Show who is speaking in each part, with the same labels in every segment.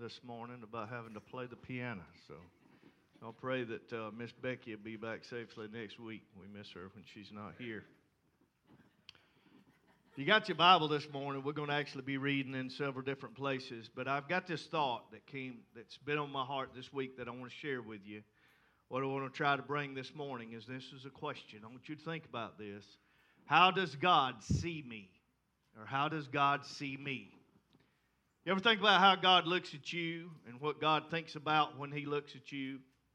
Speaker 1: this morning about having to play the piano. So I'll pray that Miss Becky will be back safely next week. We miss her when she's not here. If you got your Bible this morning, we're going to actually be reading in several different places. But I've got this thought that's been on my heart this week that I want to share with you. What I want to try to bring this morning is this is a question. I want you to think about this. How does God see me? Or how does God see me? You ever think about how God looks at you and what God thinks about when He looks at you?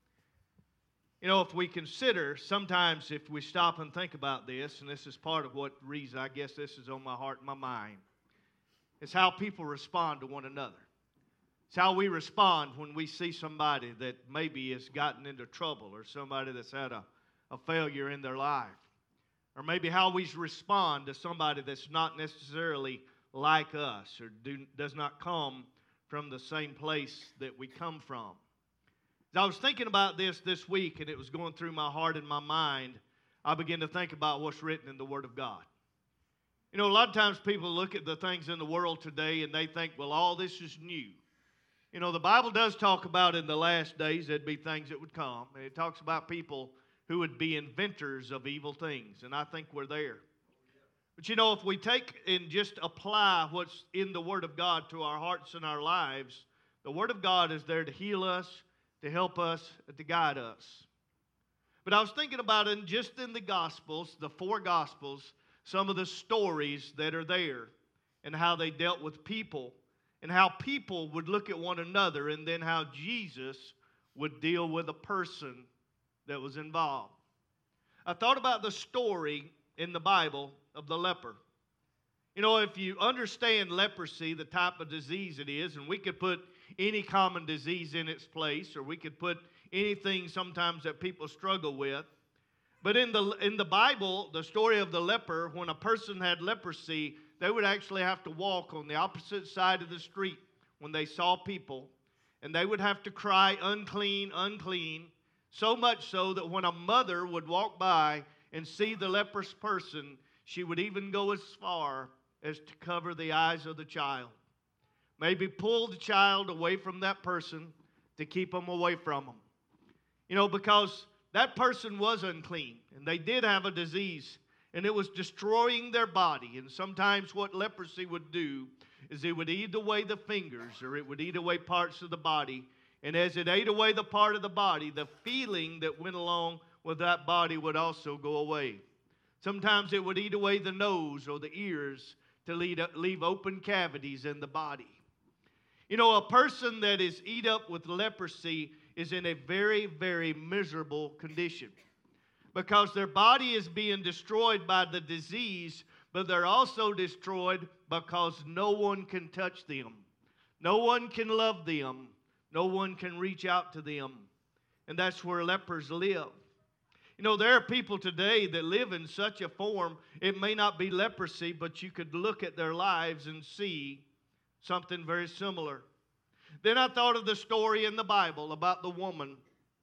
Speaker 1: You know, if we consider, sometimes if we stop and think about this, and this is part of what reason I guess this is on my heart and my mind, it's how people respond to one another. It's how we respond when we see somebody that maybe has gotten into trouble or somebody that's had a failure in their life. Or maybe how we respond to somebody that's not necessarily like us or does not come from the same place that we come from. As I was thinking about this week and it was going through my heart and my mind, I began to think about what's written in the Word of God. You know, a lot of times people look at the things in the world today and they think, well, all this is new. You know, the Bible does talk about in the last days there'd be things that would come. It talks about people who would be inventors of evil things, and I think we're there. But you know, if we take and just apply what's in the Word of God to our hearts and our lives, the Word of God is there to heal us, to help us, and to guide us. But I was thinking about it just in the Gospels, the four Gospels, some of the stories that are there and how they dealt with people and how people would look at one another and then how Jesus would deal with a person that was involved. I thought about the story in the Bible of the leper. You know, if you understand leprosy, the type of disease it is, and we could put any common disease in its place, or we could put anything sometimes that people struggle with. But in the Bible, the story of the leper, when a person had leprosy, they would actually have to walk on the opposite side of the street when they saw people, and they would have to cry, unclean, unclean, so much so that when a mother would walk by and see the leprous person, she would even go as far as to cover the eyes of the child. Maybe pull the child away from that person to keep them away from them. You know, because that person was unclean, and they did have a disease, and it was destroying their body. And sometimes what leprosy would do is it would eat away the fingers, or it would eat away parts of the body. And as it ate away the part of the body, the feeling that went along with that body would also go away. Sometimes it would eat away the nose or the ears to leave open cavities in the body. You know, a person that is eat up with leprosy is in a very, very miserable condition because their body is being destroyed by the disease, but they're also destroyed because no one can touch them. No one can love them. No one can reach out to them. And that's where lepers live. You know, there are people today that live in such a form, it may not be leprosy, but you could look at their lives and see something very similar. Then I thought of the story in the Bible about the woman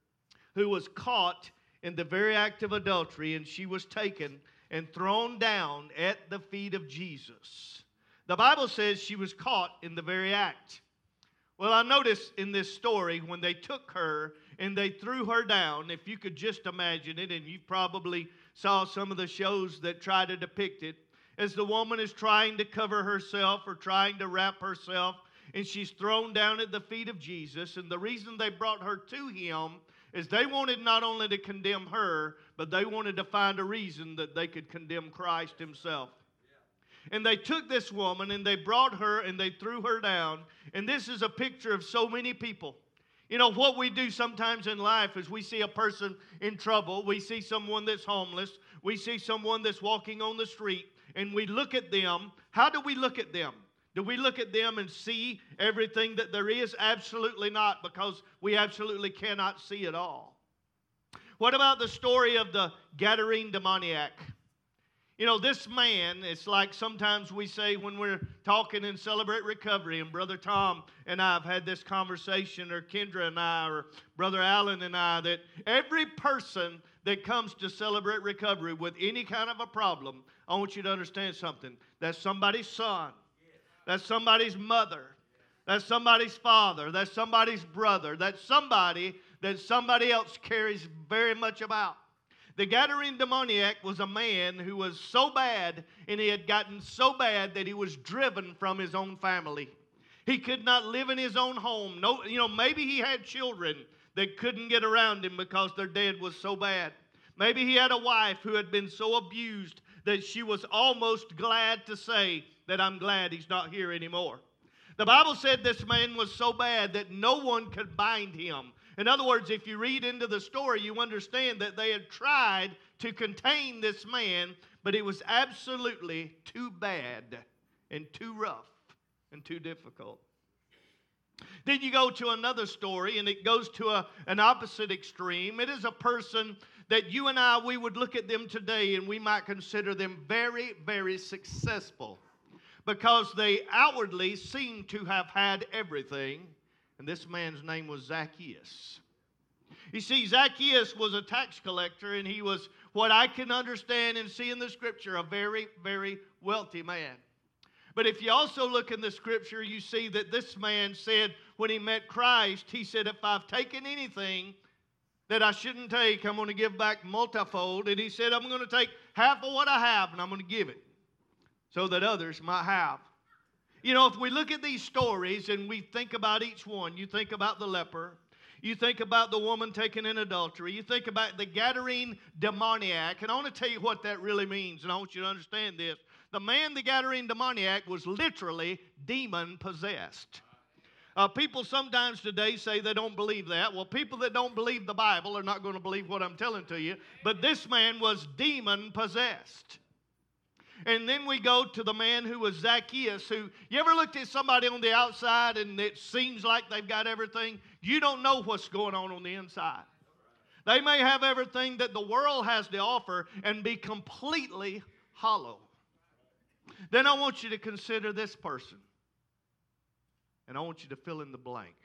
Speaker 1: who was caught in the very act of adultery, and she was taken and thrown down at the feet of Jesus. The Bible says she was caught in the very act. Well, I noticed in this story when they took her and they threw her down, if you could just imagine it, and you probably saw some of the shows that try to depict it, as the woman is trying to cover herself or trying to wrap herself, and she's thrown down at the feet of Jesus. And the reason they brought her to Him is they wanted not only to condemn her, but they wanted to find a reason that they could condemn Christ Himself. And they took this woman and they brought her and they threw her down. And this is a picture of so many people. You know, what we do sometimes in life is we see a person in trouble. We see someone that's homeless. We see someone that's walking on the street. And we look at them. How do we look at them? Do we look at them and see everything that there is? Absolutely not, because we absolutely cannot see it all. What about the story of the Gadarene demoniac? You know, this man, it's like sometimes we say when we're talking in Celebrate Recovery, and Brother Tom and I have had this conversation, or Kendra and I, or Brother Allen and I, that every person that comes to Celebrate Recovery with any kind of a problem, I want you to understand something. That's somebody's son. That's somebody's mother. That's somebody's father. That's somebody's brother. That's somebody that somebody else cares very much about. The Gadarene demoniac was a man who was so bad, and he had gotten so bad that he was driven from his own family. He could not live in his own home. No, maybe he had children that couldn't get around him because their dad was so bad. Maybe he had a wife who had been so abused that she was almost glad to say that I'm glad he's not here anymore. The Bible said this man was so bad that no one could bind him. In other words, if you read into the story, you understand that they had tried to contain this man, but it was absolutely too bad and too rough and too difficult. Then you go to another story, and it goes to an opposite extreme. It is a person that you and I, we would look at them today, and we might consider them very, very successful because they outwardly seem to have had everything. And this man's name was Zacchaeus. You see, Zacchaeus was a tax collector, and he was, what I can understand and see in the Scripture, a very, very wealthy man. But if you also look in the Scripture, you see that this man said when he met Christ, he said, if I've taken anything that I shouldn't take, I'm going to give back multifold. And he said, I'm going to take half of what I have, and I'm going to give it so that others might have. If we look at these stories and we think about each one, you think about the leper, you think about the woman taken in adultery, you think about the Gadarene demoniac, and I want to tell you what that really means, and I want you to understand this. The man, the Gadarene demoniac, was literally demon-possessed. People sometimes today say they don't believe that. Well, people that don't believe the Bible are not going to believe what I'm telling to you. But this man was demon-possessed. And then we go to the man who was Zacchaeus, who, you ever looked at somebody on the outside and it seems like they've got everything? You don't know what's going on the inside. They may have everything that the world has to offer and be completely hollow. Then I want you to consider this person. And I want you to fill in the blank.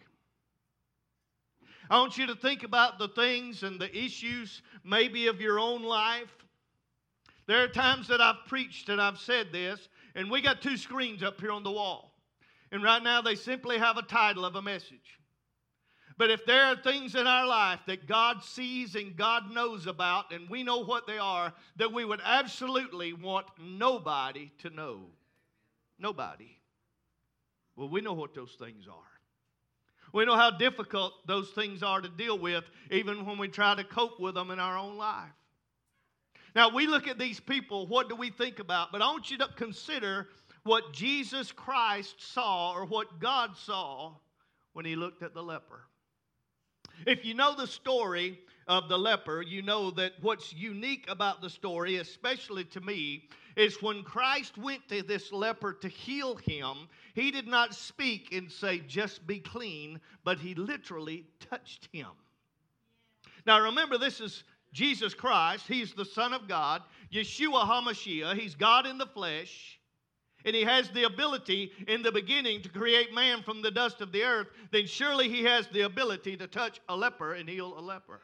Speaker 1: I want you to think about the things and the issues maybe of your own life. There are times that I've preached and I've said this, and we got 2 screens up here on the wall. And right now they simply have a title of a message. But if there are things in our life that God sees and God knows about, and we know what they are, that we would absolutely want nobody to know. Nobody. Well, we know what those things are. We know how difficult those things are to deal with, even when we try to cope with them in our own life. Now, we look at these people, what do we think about? But I want you to consider what Jesus Christ saw, or what God saw when he looked at the leper. If you know the story of the leper, you know that what's unique about the story, especially to me, is when Christ went to this leper to heal him, he did not speak and say, just be clean, but he literally touched him. Now remember, this is Jesus Christ. He's the Son of God, Yeshua HaMashiach. He's God in the flesh. And he has the ability in the beginning to create man from the dust of the earth. Then surely he has the ability to touch a leper and heal a leper.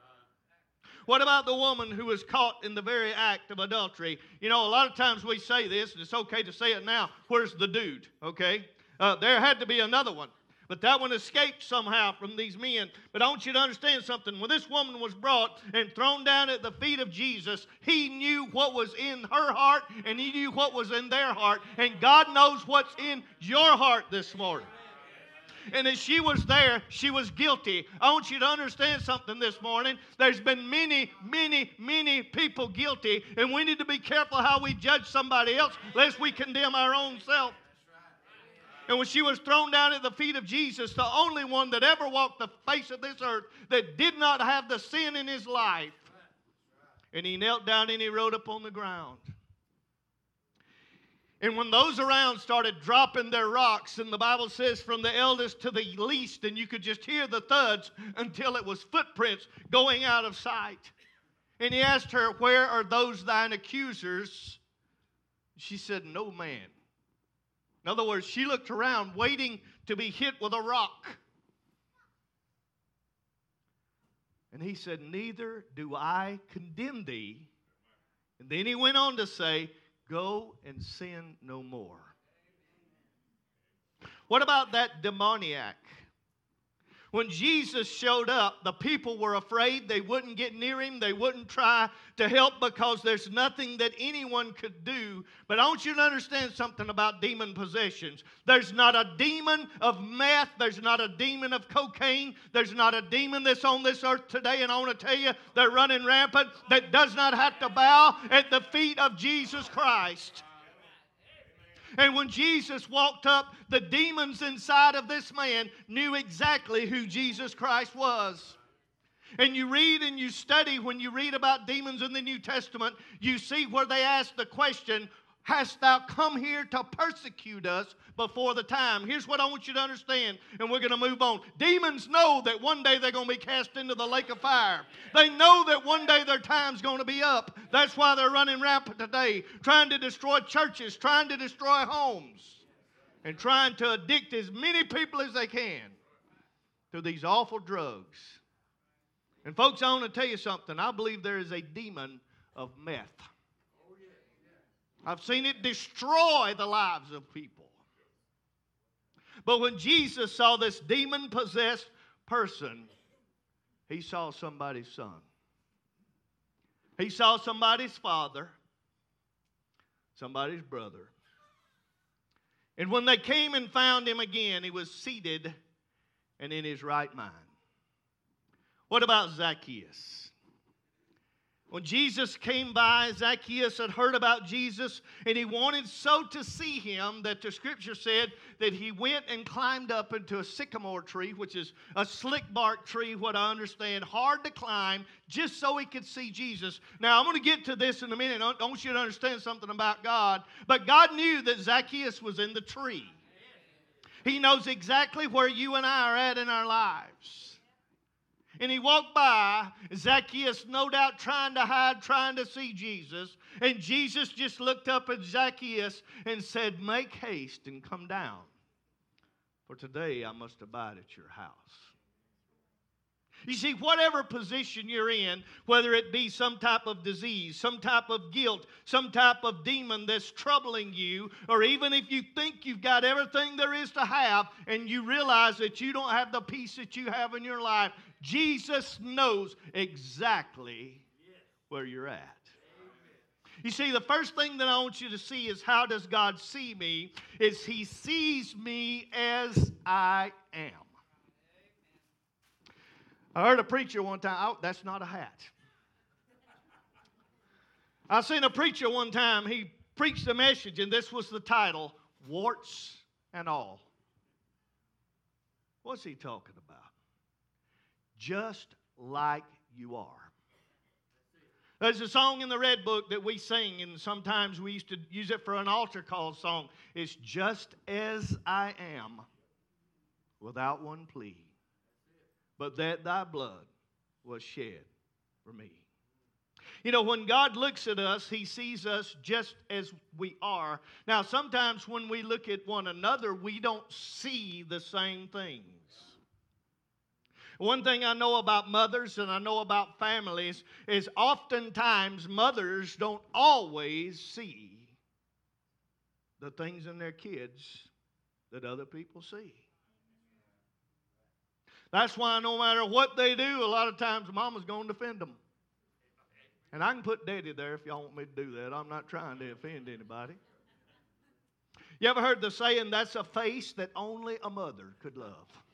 Speaker 1: What about the woman who was caught in the very act of adultery? A lot of times we say this, and it's okay to say it now. Where's the dude? Okay? There had to be another one. But that one escaped somehow from these men. But I want you to understand something. When this woman was brought and thrown down at the feet of Jesus, he knew what was in her heart, and he knew what was in their heart. And God knows what's in your heart this morning. And as she was there, she was guilty. I want you to understand something this morning. There's been many, many, many people guilty, and we need to be careful how we judge somebody else, lest we condemn our own self. And when she was thrown down at the feet of Jesus, the only one that ever walked the face of this earth that did not have the sin in his life, and he knelt down and he wrote upon the ground. And when those around started dropping their rocks, and the Bible says from the eldest to the least, and you could just hear the thuds until it was footprints going out of sight. And he asked her, where are those thine accusers? She said, no man. In other words, she looked around waiting to be hit with a rock. And he said, neither do I condemn thee. And then he went on to say, go and sin no more. What about that demoniac? When Jesus showed up, the people were afraid. They wouldn't get near him. They wouldn't try to help because there's nothing that anyone could do. But I want you to understand something about demon possessions. There's not a demon of meth. There's not a demon of cocaine. There's not a demon that's on this earth today. And I want to tell you, they're running rampant, that does not have to bow at the feet of Jesus Christ. And when Jesus walked up, the demons inside of this man knew exactly who Jesus Christ was. And you read and you study, when you read about demons in the New Testament, you see where they ask the question, hast thou come here to persecute us before the time? Here's what I want you to understand, and we're going to move on. Demons know that one day they're going to be cast into the lake of fire. They know that one day their time's going to be up. That's why they're running rampant today, trying to destroy churches, trying to destroy homes, and trying to addict as many people as they can to these awful drugs. And folks, I want to tell you something. I believe there is a demon of meth. I've seen it destroy the lives of people. But when Jesus saw this demon-possessed person, he saw somebody's son. He saw somebody's father, somebody's brother. And when they came and found him again, he was seated and in his right mind. What about Zacchaeus? When Jesus came by, Zacchaeus had heard about Jesus, and he wanted so to see him that the scripture said that he went and climbed up into a sycamore tree, which is a slick bark tree, what I understand, hard to climb, just so he could see Jesus. Now, I'm going to get to this in a minute. I want you to understand something about God. But God knew that Zacchaeus was in the tree. He knows exactly where you and I are at in our lives. And he walked by, Zacchaeus no doubt trying to hide, trying to see Jesus. And Jesus just looked up at Zacchaeus and said, make haste and come down, for today I must abide at your house. You see, whatever position you're in, whether it be some type of disease, some type of guilt, some type of demon that's troubling you, or even if you think you've got everything there is to have and you realize that you don't have the peace that you have in your life, Jesus knows exactly where you're at. You see, the first thing that I want you to see is, how does God see me? Is He sees me as I am. I heard a preacher one time, oh, that's not a hat. I seen a preacher one time, he preached a message, and this was the title, Warts and All. What's he talking about? Just like you are. There's a song in the Red Book that we sing, and sometimes we used to use it for an altar call song. It's just as I am, without one plea, but that thy blood was shed for me. You know, when God looks at us, He sees us just as we are. Now, sometimes when we look at one another, we don't see the same things. One thing I know about mothers and I know about families is oftentimes mothers don't always see the things in their kids that other people see. That's why no matter what they do, a lot of times mama's going to defend them. And I can put daddy there if y'all want me to do that. I'm not trying to offend anybody. You ever heard the saying, that's a face that only a mother could love?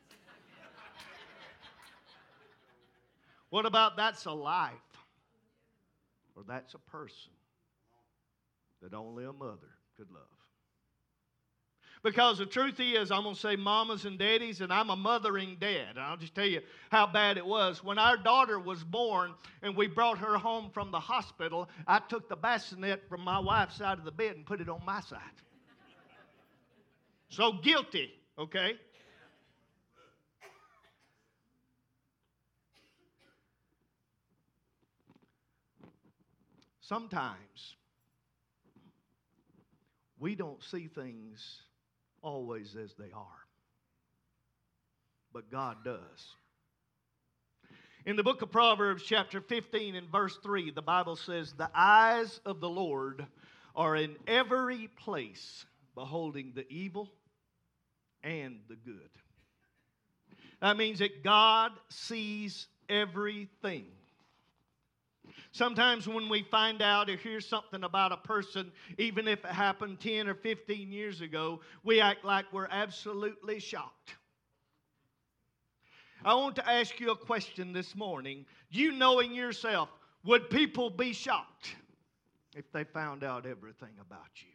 Speaker 1: What about that's a life? Or that's a person that only a mother could love? Because the truth is, I'm going to say mamas and daddies, and I'm a mothering dad. And I'll just tell you how bad it was. When our daughter was born and we brought her home from the hospital, I took the bassinet from my wife's side of the bed and put it on my side. So guilty, okay? Sometimes we don't see things always as they are, but God does. In the book of Proverbs, chapter 15 and verse 3, the Bible says, the eyes of the Lord are in every place, beholding the evil and the good. That means that God sees everything. Sometimes when we find out or hear something about a person, even if it happened 10 or 15 years ago, we act like we're absolutely shocked. I want to ask you a question this morning. You knowing yourself, would people be shocked if they found out everything about you?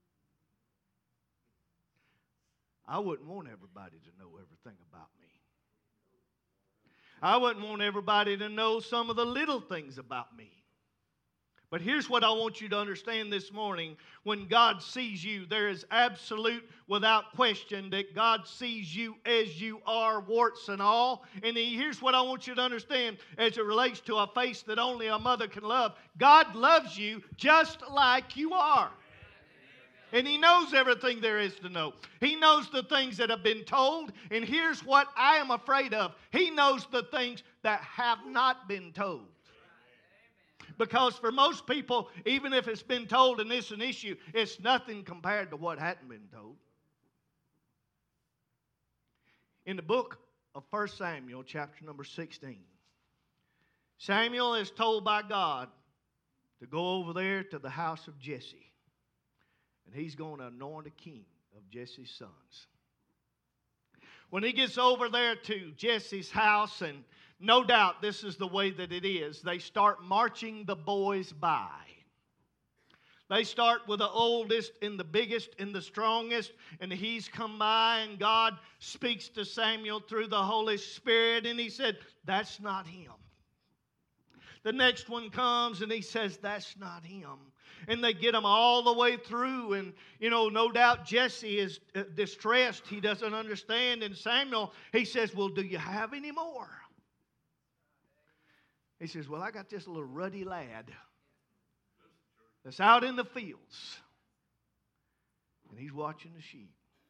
Speaker 1: I wouldn't want everybody to know everything about me. I wouldn't want everybody to know some of the little things about me. But here's what I want you to understand this morning. When God sees you, there is absolute, without question, that God sees you as you are, warts and all. And here's what I want you to understand as it relates to a face that only a mother can love. God loves you just like you are. And He knows everything there is to know. He knows the things that have been told. And here's what I am afraid of. He knows the things that have not been told. Because for most people, even if it's been told and it's an issue, it's nothing compared to what hadn't been told. In the book of 1 Samuel, chapter number 16, Samuel is told by God to go over there to the house of Jesse. And he's going to anoint a king of Jesse's sons. When he gets over there to Jesse's house, and no doubt this is the way that it is, they start marching the boys by. They start with the oldest and the biggest and the strongest, and he's come by, and God speaks to Samuel through the Holy Spirit, and He said, "That's not him." The next one comes, and he says, "That's not him." And they get them all the way through. And, no doubt Jesse is distressed. He doesn't understand. And Samuel, he says, "Well, do you have any more?" He says, "Well, I got this little ruddy lad that's out in the fields. And he's watching the sheep."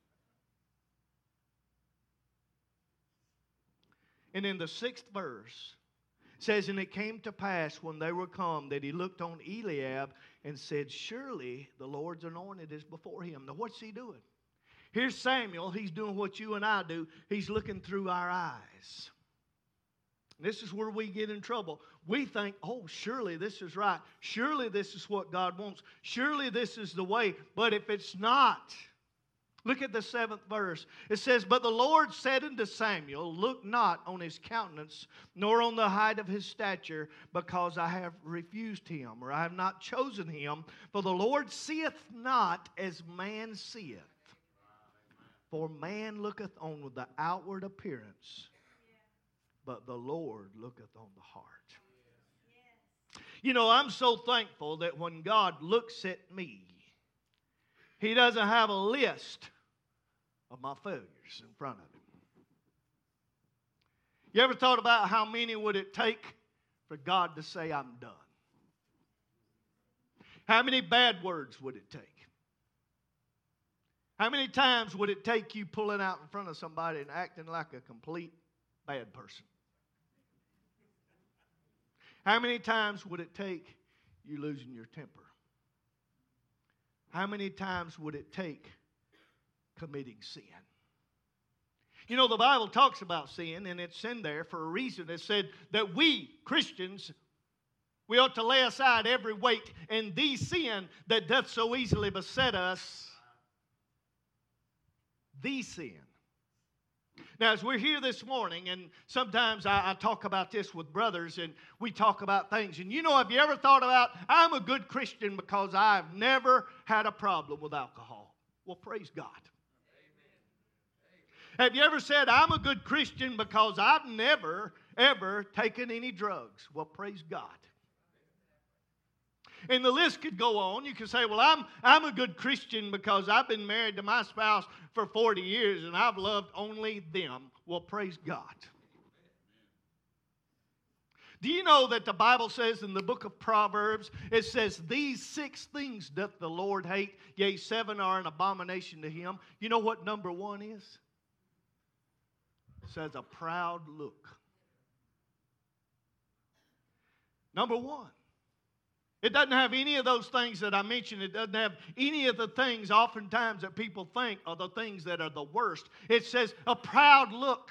Speaker 1: And in the 6th verse, says, "And it came to pass when they were come that he looked on Eliab and said, Surely the Lord's anointed is before him." Now what's he doing? Here's Samuel. He's doing what you and I do. He's looking through our eyes. This is where we get in trouble. We think, "Oh, surely this is right. Surely this is what God wants. Surely this is the way." But if it's not, look at the 7th verse. It says, "But the Lord said unto Samuel, Look not on his countenance, nor on the height of his stature, because I have refused him," or "I have not chosen him. For the Lord seeth not as man seeth. For man looketh on the outward appearance, but the Lord looketh on the heart." I'm so thankful that when God looks at me, He doesn't have a list of my failures in front of Him. You ever thought about how many would it take for God to say, "I'm done"? How many bad words would it take? How many times would it take you pulling out in front of somebody and acting like a complete bad person? How many times would it take you losing your temper? How many times would it take committing sin? The Bible talks about sin, and it's in there for a reason. It said that we, Christians, we ought to lay aside every weight and the sin that doth so easily beset us. The sin. Now, as we're here this morning, and sometimes I talk about this with brothers, and we talk about things. And have you ever thought about, "I'm a good Christian because I've never had a problem with alcohol"? Well, praise God. Have you ever said, "I'm a good Christian because I've never, ever taken any drugs"? Well, praise God. And the list could go on. You could say, "Well, I'm a good Christian because I've been married to my spouse for 40 years and I've loved only them." Well, praise God. Do you know that the Bible says in the book of Proverbs, it says, "These 6 things doth the Lord hate, yea, 7 are an abomination to Him." You know what number 1 is? It says a proud look. Number 1. It doesn't have any of those things that I mentioned. It doesn't have any of the things oftentimes that people think are the things that are the worst. It says a proud look.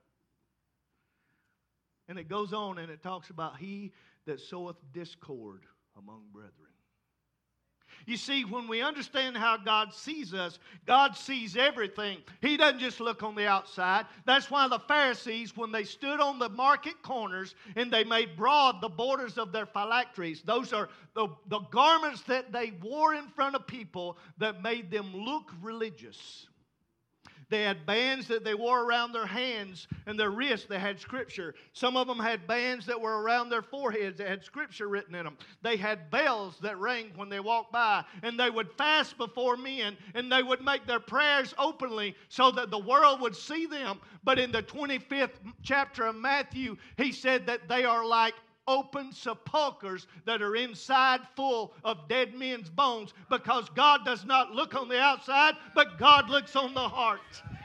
Speaker 1: And it goes on and it talks about he that soweth discord among brethren. You see, when we understand how God sees us, God sees everything. He doesn't just look on the outside. That's why the Pharisees, when they stood on the market corners and they made broad the borders of their phylacteries, those are the garments that they wore in front of people that made them look religious. They had bands that they wore around their hands and their wrists that had Scripture. Some of them had bands that were around their foreheads that had Scripture written in them. They had bells that rang when they walked by. And they would fast before men. And they would make their prayers openly so that the world would see them. But in the 25th chapter of Matthew, he said that they are like open sepulchres that are inside full of dead men's bones, because God does not look on the outside, but God looks on the heart.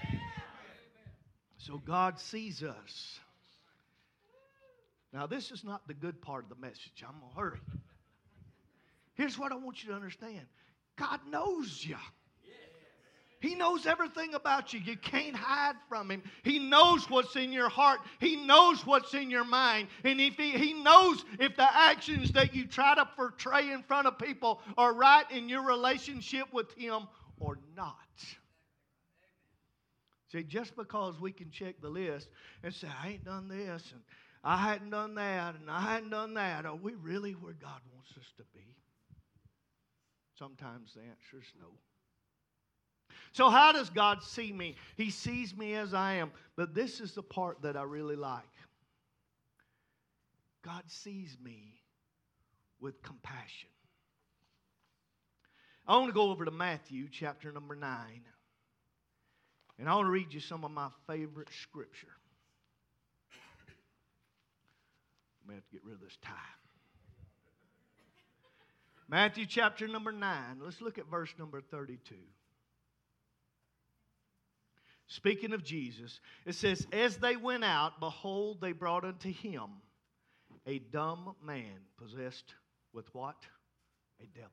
Speaker 1: So God sees us. Now, this is not the good part of the message. I'm going to hurry. Here's what I want you to understand. God knows you. He knows everything about you. You can't hide from Him. He knows what's in your heart. He knows what's in your mind. And if He knows if the actions that you try to portray in front of people are right in your relationship with Him or not. See, just because we can check the list and say, I ain't done this, and I hadn't done that, and I hadn't done that, are we really where God wants us to be? Sometimes the answer is no. So how does God see me? He sees me as I am. But this is the part that I really like. God sees me with compassion. I want to go over to Matthew chapter number 9. And I want to read you some of my favorite scripture. I'm going to have to get rid of this tie. Matthew chapter number 9. Let's look at verse number 32. Speaking of Jesus, it says, as they went out, behold, they brought unto him a dumb man possessed with what? A devil.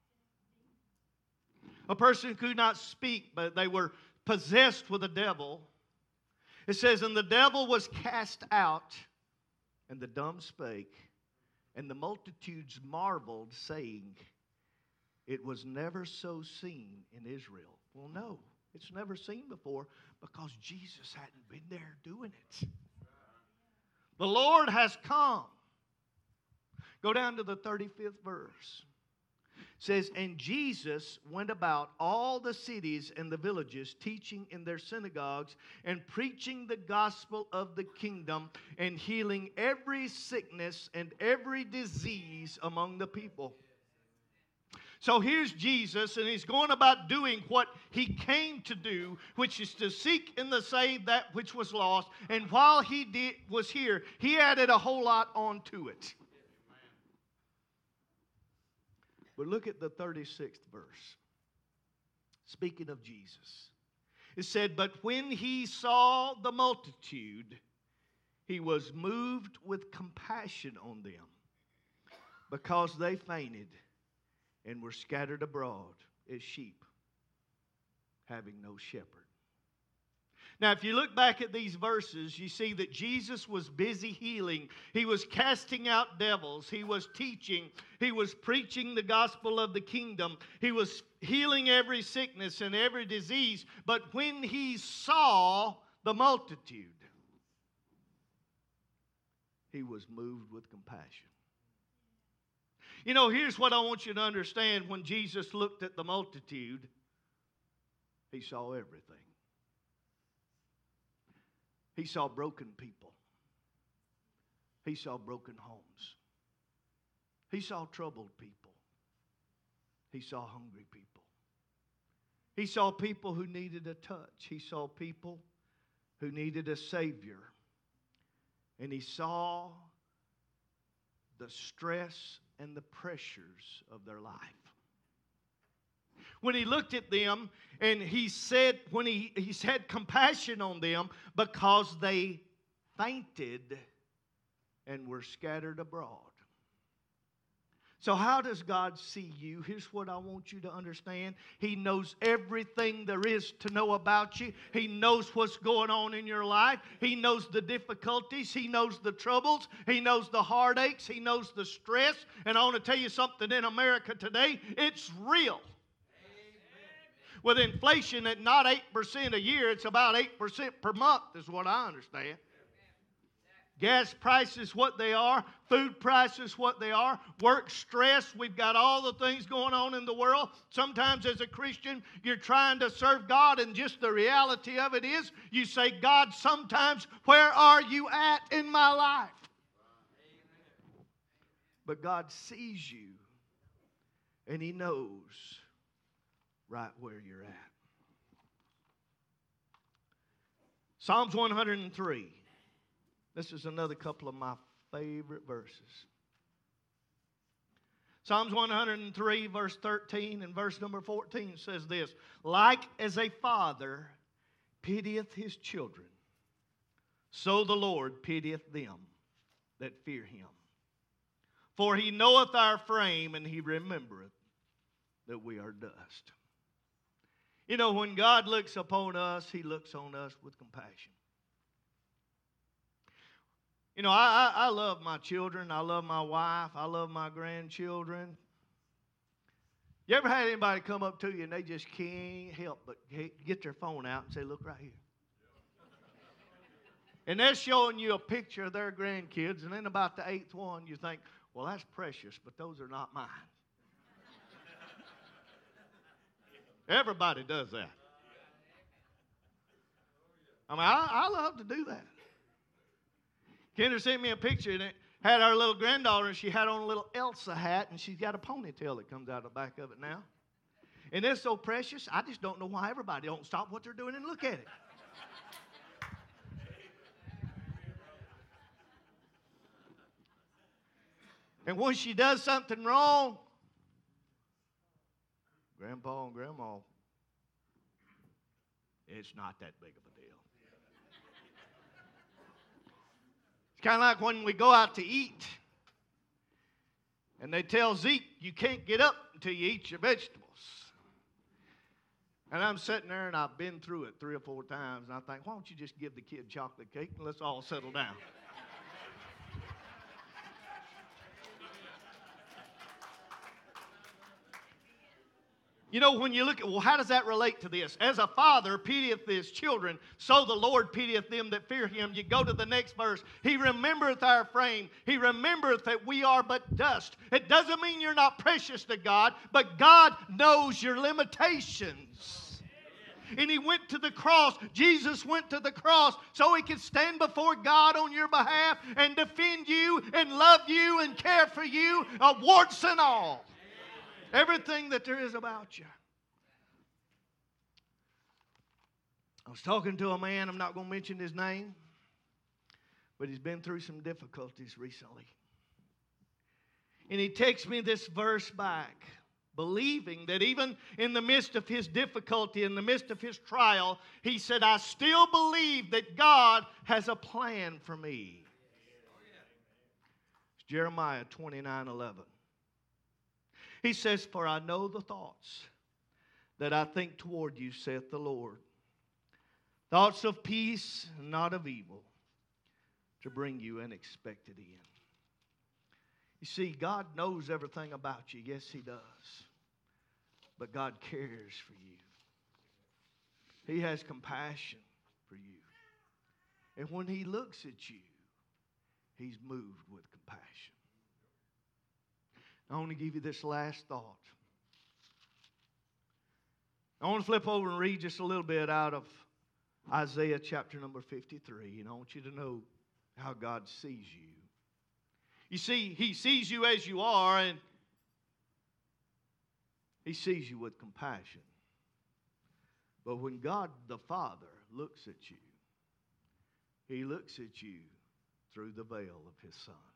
Speaker 1: A person who could not speak, but they were possessed with a devil. It says, and the devil was cast out, and the dumb spake, and the multitudes marveled, saying, it was never so seen in Israel. Well, no. It's never seen before because Jesus hadn't been there doing it. The Lord has come. Go down to the 35th verse. It says, and Jesus went about all the cities and the villages, teaching in their synagogues and preaching the gospel of the kingdom and healing every sickness and every disease among the people. So here's Jesus, and He's going about doing what He came to do, which is to seek and to save that which was lost. And while He was here, He added a whole lot onto it. But look at the 36th verse. Speaking of Jesus. It said, but when He saw the multitude, He was moved with compassion on them, because they fainted and were scattered abroad as sheep, having no shepherd. Now, if you look back at these verses, you see that Jesus was busy healing. He was casting out devils. He was teaching. He was preaching the gospel of the kingdom. He was healing every sickness and every disease. But when He saw the multitude, He was moved with compassion. You know, here's what I want you to understand. When Jesus looked at the multitude, He saw everything. He saw broken people. He saw broken homes. He saw troubled people. He saw hungry people. He saw people who needed a touch. He saw people who needed a Savior. And He saw the stress and the pressures of their life. When He looked at them, and He said, when he had compassion on them because they fainted and were scattered abroad. So how does God see you? Here's what I want you to understand. He knows everything there is to know about you. He knows what's going on in your life. He knows the difficulties. He knows the troubles. He knows the heartaches. He knows the stress. And I want to tell you something, in America today, it's real. With inflation at not 8% a year, it's about 8% per month is what I understand. Gas prices what they are, food prices what they are, work stress, we've got all the things going on in the world. Sometimes as a Christian, you're trying to serve God, and just the reality of it is, you say, God, sometimes, where are you at in my life? But God sees you, and He knows right where you're at. Psalms 103. This is another couple of my favorite verses. Psalms 103, verse 13 and verse number 14 says this: like as a father pitieth his children, so the Lord pitieth them that fear Him. For He knoweth our frame, and He remembereth that we are dust. You know, when God looks upon us, He looks on us with compassion. You know, I love my children. I love my wife. I love my grandchildren. You ever had anybody come up to you and they just can't help but get their phone out and say, look right here? And they're showing you a picture of their grandkids, and then about the 8th one, you think, well, that's precious, but those are not mine. Everybody does that. I mean, I love to do that. Kendra sent me a picture, and it had our little granddaughter, and she had on a little Elsa hat, and she's got a ponytail that comes out the back of it now. And it's so precious, I just don't know why everybody don't stop what they're doing and look at it. And when she does something wrong, Grandpa and Grandma, it's not that big of a deal. It's kind of like when we go out to eat, and they tell Zeke, you can't get up until you eat your vegetables. And I'm sitting there, and I've been through it 3 or 4 times, and I think, why don't you just give the kid chocolate cake, and let's all settle down. You know, when you look at, well, how does that relate to this? As a father pitieth his children, so the Lord pitieth them that fear Him. You go to the next verse. He remembereth our frame. He remembereth that we are but dust. It doesn't mean you're not precious to God, but God knows your limitations. And He went to the cross. Jesus went to the cross so He could stand before God on your behalf and defend you and love you and care for you, warts and all. Everything that there is about you. I was talking to a man, I'm not going to mention his name, but he's been through some difficulties recently. And he texts me this verse back, believing that even in the midst of his difficulty, in the midst of his trial, he said, I still believe that God has a plan for me. It's Jeremiah 29:11. He says, for I know the thoughts that I think toward you, saith the Lord. Thoughts of peace and not of evil, to bring you an expected end. You see, God knows everything about you. Yes, He does. But God cares for you. He has compassion for you. And when He looks at you, He's moved with compassion. I want to give you this last thought. I want to flip over and read just a little bit out of Isaiah chapter number 53. And I want you to know how God sees you. You see, He sees you as you are, and He sees you with compassion. But when God the Father looks at you, He looks at you through the veil of His Son.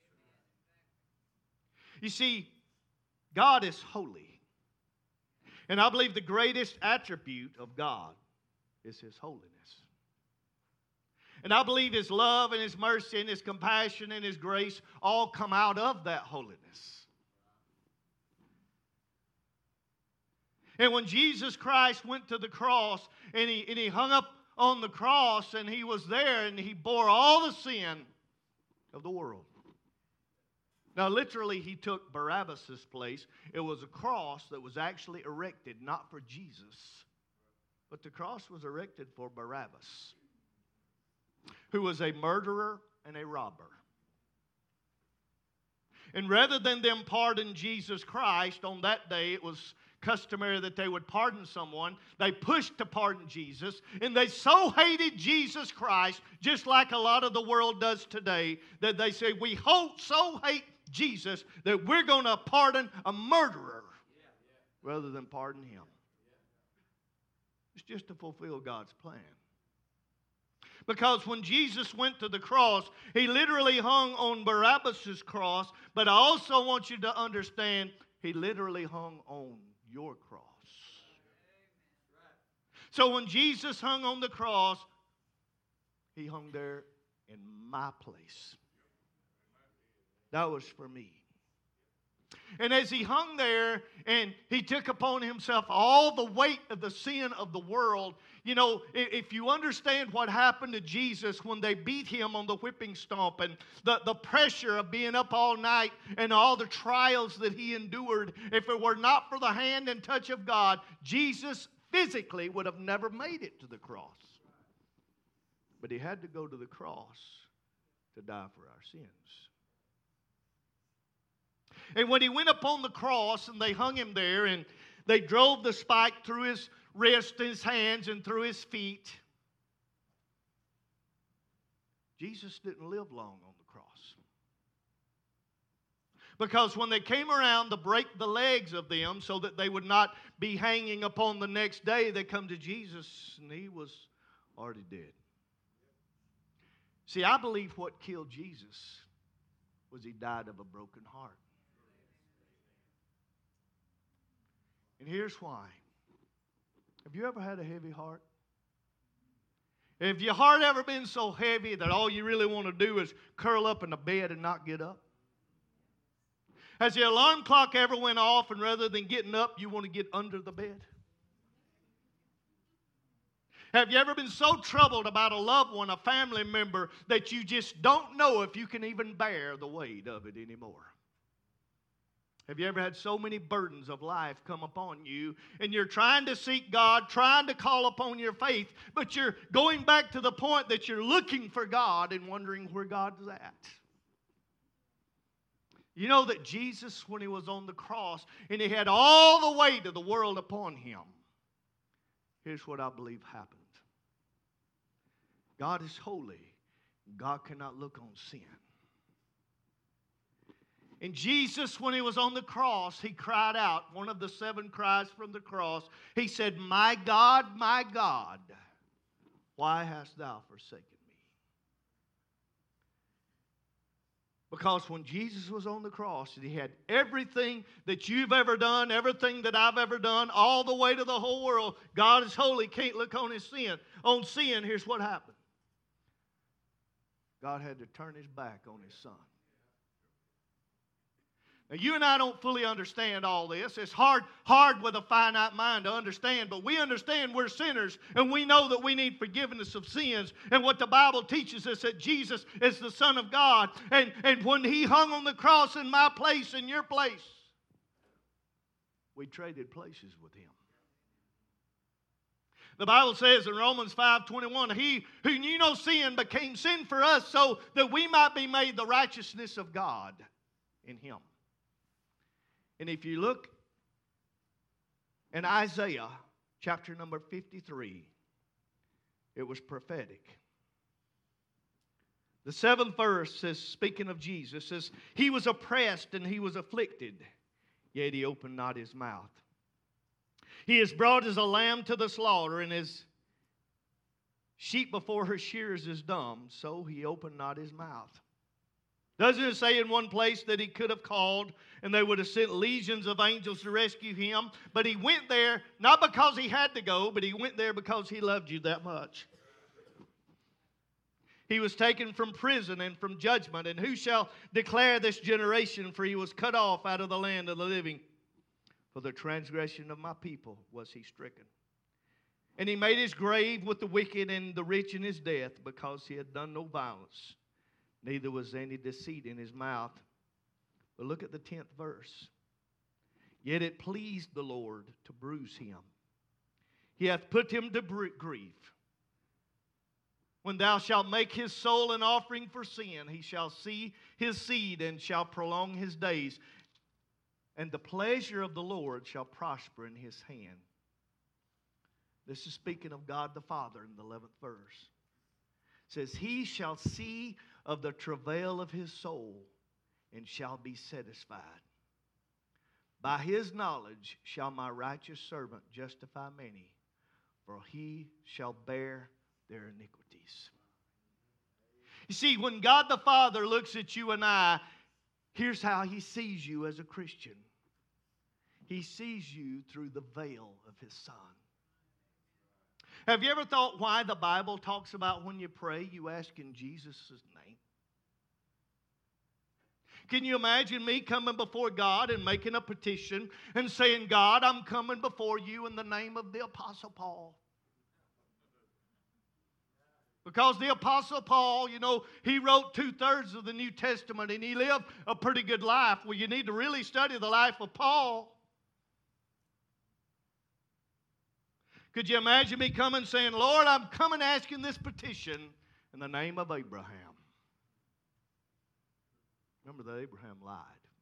Speaker 1: You see, God is holy. And I believe the greatest attribute of God is His holiness. And I believe His love and His mercy and His compassion and His grace all come out of that holiness. And when Jesus Christ went to the cross and he hung up on the cross and he was there and he bore all the sin of the world. Now, literally, he took Barabbas' place. It was a cross that was actually erected, not for Jesus, but the cross was erected for Barabbas, who was a murderer and a robber. And rather than them pardon Jesus Christ on that day, it was customary that they would pardon someone. They pushed to pardon Jesus, and they so hated Jesus Christ, just like a lot of the world does today, that they say, we so hate Jesus that we're going to pardon a murderer rather than pardon him. It's just to fulfill God's plan. Because when Jesus went to the cross, he literally hung on Barabbas' cross, but I also want you to understand, he literally hung on your cross. So when Jesus hung on the cross, he hung there in my place. That was for me. And as he hung there and he took upon himself all the weight of the sin of the world, you know, if you understand what happened to Jesus when they beat him on the whipping stomp and the pressure of being up all night and all the trials that he endured, if it were not for the hand and touch of God, Jesus physically would have never made it to the cross. But he had to go to the cross to die for our sins. And when he went up on the cross and they hung him there and they drove the spike through his wrist, his hands, and through his feet, Jesus didn't live long on the cross. Because when they came around to break the legs of them so that they would not be hanging upon the next day, they come to Jesus and he was already dead. See, I believe what killed Jesus was he died of a broken heart. And here's why. Have you ever had a heavy heart? Have your heart ever been so heavy that all you really want to do is curl up in the bed and not get up? Has the alarm clock ever went off and rather than getting up, you want to get under the bed? Have you ever been so troubled about a loved one, a family member, that you just don't know if you can even bear the weight of it anymore? Have you ever had so many burdens of life come upon you and you're trying to seek God, trying to call upon your faith, but you're going back to the point that you're looking for God and wondering where God's at? You know that Jesus, when he was on the cross and he had all the weight of the world upon him, here's what I believe happened. God is holy. God cannot look on sin. And Jesus, when he was on the cross, he cried out, one of the 7 cries from the cross. He said, my God, why hast thou forsaken me? Because when Jesus was on the cross, he had everything that you've ever done, everything that I've ever done, all the way to the whole world. God is holy, can't look on his sin. On sin, here's what happened. God had to turn his back on his son. Now, you and I don't fully understand all this. It's hard with a finite mind to understand, but we understand we're sinners, and we know that we need forgiveness of sins. And what the Bible teaches us that Jesus is the Son of God. And when he hung on the cross in my place, in your place, we traded places with him. The Bible says in Romans 5:21, he who knew no sin became sin for us so that we might be made the righteousness of God in him. And if you look in Isaiah chapter number 53, it was prophetic. The 7th verse says, speaking of Jesus, says, he was oppressed and he was afflicted, yet he opened not his mouth. He is brought as a lamb to the slaughter, and as sheep before her shearers is dumb, so he opened not his mouth. Doesn't it say in one place that he could have called and they would have sent legions of angels to rescue him? But he went there not because he had to go, but he went there because he loved you that much. He was taken from prison and from judgment. And who shall declare this generation? For he was cut off out of the land of the living. For For the transgression of my people was he stricken. And he made his grave with the wicked and the rich in his death, because he had done no violence, neither was any deceit in his mouth. But look at the 10th verse. Yet it pleased the Lord to bruise him. He hath put him to grief. When thou shalt make his soul an offering for sin, he shall see his seed and shall prolong his days. And the pleasure of the Lord shall prosper in his hand. This is speaking of God the Father in the 11th verse. It says, he shall see of the travail of his soul and shall be satisfied. By his knowledge shall my righteous servant justify many, for he shall bear their iniquities. You see, when God the Father looks at you and I, here's how he sees you as a Christian. He sees you through the veil of his Son. Have you ever thought why the Bible talks about when you pray, you ask in Jesus' name? Can you imagine me coming before God and making a petition and saying, God, I'm coming before you in the name of the Apostle Paul? Because the Apostle Paul, you know, he wrote 2/3 of the New Testament and he lived a pretty good life. Well, you need to really study the life of Paul. Could you imagine me coming saying, Lord, I'm coming asking this petition in the name of Abraham? Remember that Abraham lied.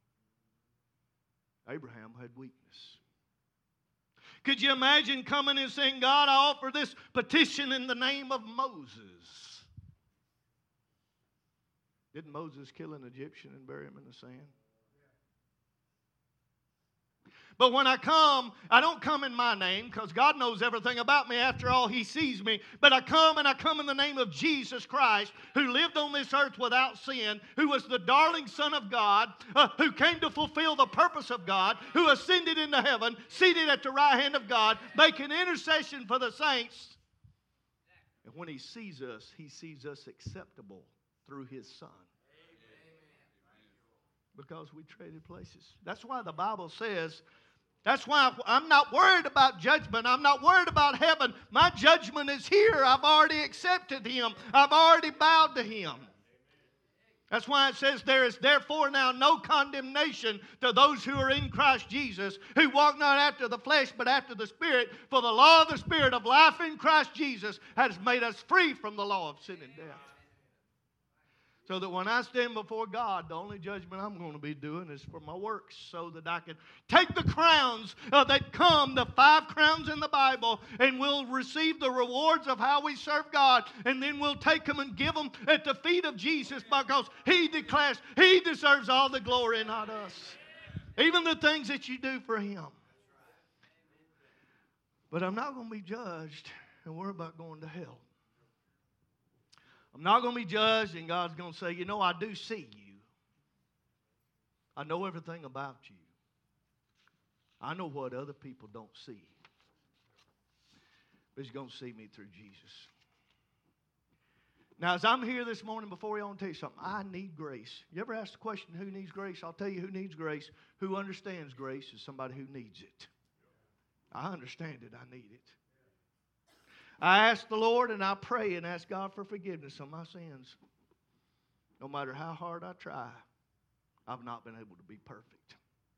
Speaker 1: Abraham had weakness. Could you imagine coming and saying, God, I offer this petition in the name of Moses? Didn't Moses kill an Egyptian and bury him in the sand? But when I come, I don't come in my name, because God knows everything about me. After all, he sees me. But I come in the name of Jesus Christ, who lived on this earth without sin, who was the darling Son of God, who came to fulfill the purpose of God, who ascended into heaven, seated at the right hand of God, making intercession for the saints. And when he sees us acceptable through his Son. Because we traded places. That's why the Bible says, that's why I'm not worried about judgment. I'm not worried about heaven. My judgment is here. I've already accepted him. I've already bowed to him. That's why it says there is therefore now no condemnation to those who are in Christ Jesus, who walk not after the flesh but after the Spirit. For the law of the Spirit of life in Christ Jesus has made us free from the law of sin and death. So that when I stand before God, the only judgment I'm going to be doing is for my works, so that I can take the crowns that come, the 5 crowns in the Bible, and we'll receive the rewards of how we serve God, and then we'll take them and give them at the feet of Jesus, because he declares he deserves all the glory, not us. Even the things that you do for him. But I'm not going to be judged and worry about going to hell. I'm not going to be judged and God's going to say, you know, I do see you. I know everything about you. I know what other people don't see. But he's going to see me through Jesus. Now, as I'm here this morning before you, I want to tell you something. I need grace. You ever ask the question, who needs grace? I'll tell you who needs grace. Who understands grace is somebody who needs it. I understand it. I need it. I ask the Lord and I pray and ask God for forgiveness of my sins. No matter how hard I try, I've not been able to be perfect.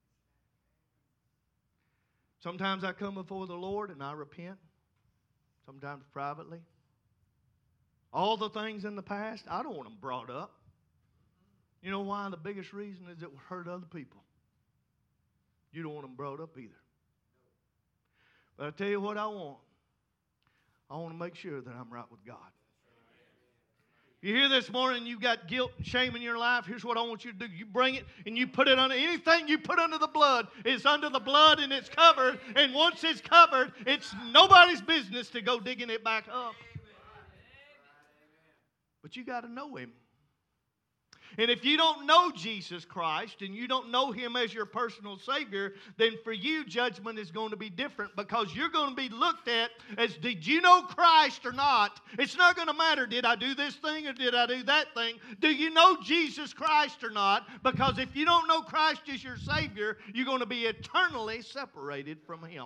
Speaker 1: Sometimes I come before the Lord and I repent. Sometimes privately. All the things in the past, I don't want them brought up. You know why? The biggest reason is it will hurt other people. You don't want them brought up either. But I tell you what I want. I want to make sure that I'm right with God. You hear this morning, you've got guilt and shame in your life. Here's what I want you to do. You bring it and you put it under. Anything you put under the blood is under the blood and it's covered. And once it's covered, it's nobody's business to go digging it back up. But you got to know him. And if you don't know Jesus Christ and you don't know Him as your personal Savior, then for you, judgment is going to be different, because you're going to be looked at as, did you know Christ or not? It's not going to matter, did I do this thing or did I do that thing? Do you know Jesus Christ or not? Because if you don't know Christ as your Savior, you're going to be eternally separated from Him.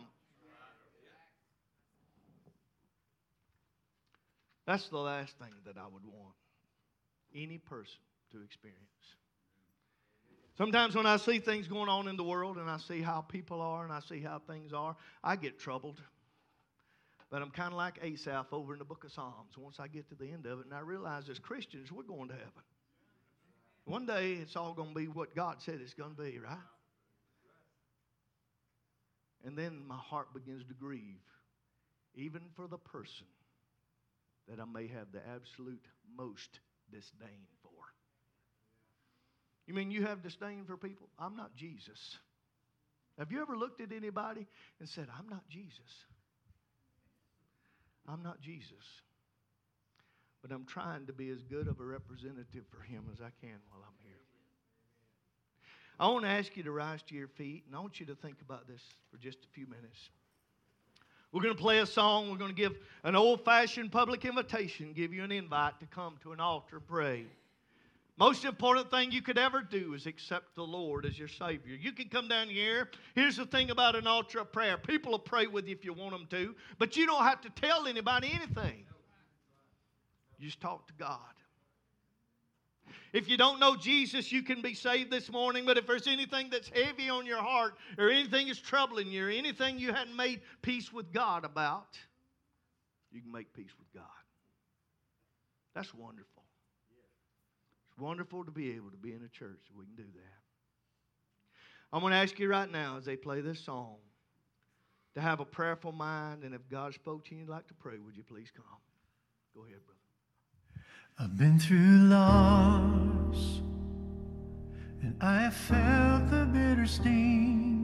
Speaker 1: That's the last thing that I would want any person to experience. Sometimes when I see things going on in the world and I see how people are and I see how things are, I get troubled. But I'm kind of like Asaph over in the book of Psalms. Once I get to the end of it and I realize as Christians we're going to heaven. One day it's all going to be what God said it's going to be, right? And then my heart begins to grieve, even for the person that I may have the absolute most disdain for. You mean you have disdain for people? I'm not Jesus. Have you ever looked at anybody and said, I'm not Jesus? I'm not Jesus. But I'm trying to be as good of a representative for Him as I can while I'm here. I want to ask you to rise to your feet, and I want you to think about this for just a few minutes. We're going to play a song. We're going to give an old-fashioned public invitation, give you an invite to come to an altar and pray. Most important thing you could ever do is accept the Lord as your Savior. You can come down here. Here's the thing about an altar of prayer. People will pray with you if you want them to, but you don't have to tell anybody anything. You just talk to God. If you don't know Jesus, you can be saved this morning. But if there's anything that's heavy on your heart, or anything is troubling you, or anything you hadn't made peace with God about, you can make peace with God. That's wonderful. It's wonderful to be able to be in a church that we can do that. I'm going to ask you right now as they play this song to have a prayerful mind. And if God spoke to you and you'd like to pray, would you please come? Go ahead, brother.
Speaker 2: I've been through loss, and I have felt the bitter sting.